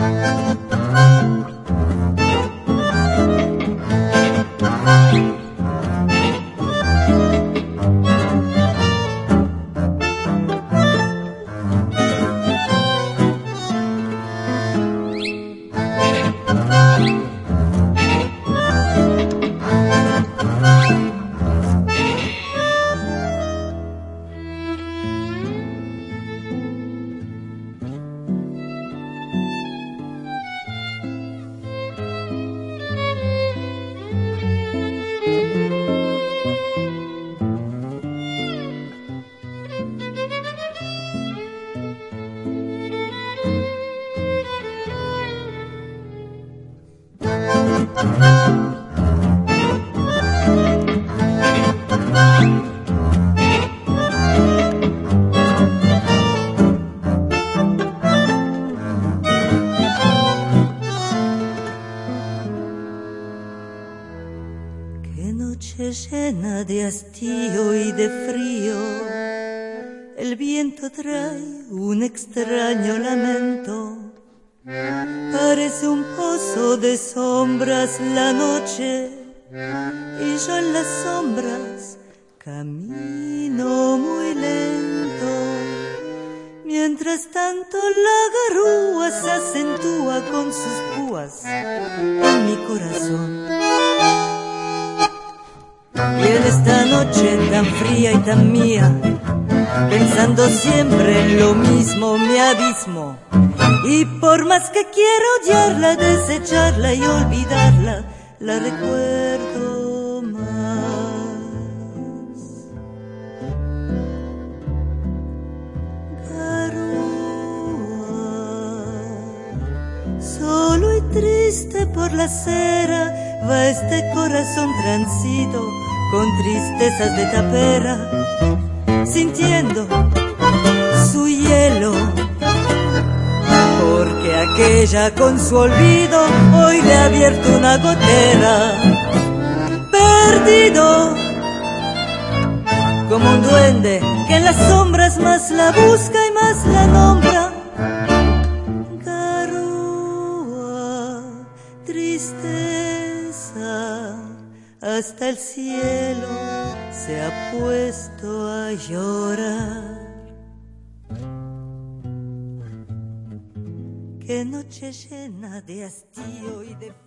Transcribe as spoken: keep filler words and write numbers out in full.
Qué noche llena de hastío y de frío, el viento trae un extraño lamento. Parece un pozo de sombras la noche, y yo en las sombras camino muy lento. Mientras tanto la garúa se acentúa con sus púas en mi corazón. Y en esta noche tan fría y tan mía, pensando siempre en lo mismo, me abismo. Y por más que quiero odiarla, desecharla y olvidarla, la recuerdo más. Garúa, solo y triste por la acera va este corazón transido con tristezas de tapera, sintiendo su hielo, porque aquella con su olvido hoy le ha abierto una gotera. Perdido como un duende que en las sombras más la busca y más la nombra. Garúa, tristeza, hasta el cielo se ha puesto a llorar. Qué noche llena de hastío y de